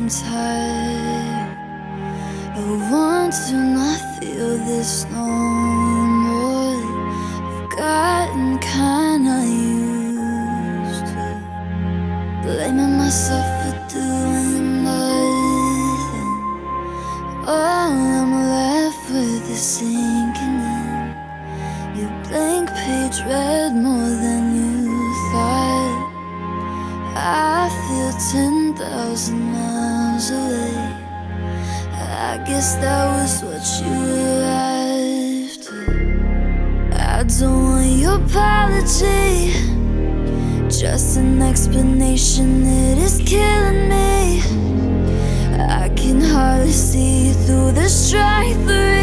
tired. I want to not feel this no more. I've gotten kinda used to blaming myself for doing nothing. All I'm left with is sinking in. Your blank page read more than you thought. I feel 10,000 miles away. I guess that was what you were after. I don't want your apology, just an explanation that is killing me. I can hardly see through the strife.